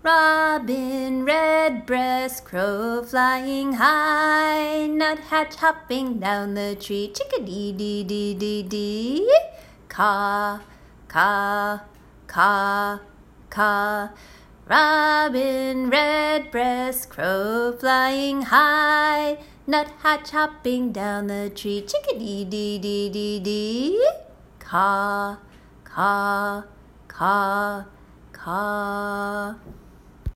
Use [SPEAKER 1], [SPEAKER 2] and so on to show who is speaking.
[SPEAKER 1] Robin redbreast, crow flying high, nuthatch hopping down the tree, chickadee-dee-dee-dee-dee. Caw, caw, caw, caw. Robin redbreast, crow flying high, nuthatch hopping down the tree, chickadee-dee-dee-dee-dee. Caw, caw, caw, caw.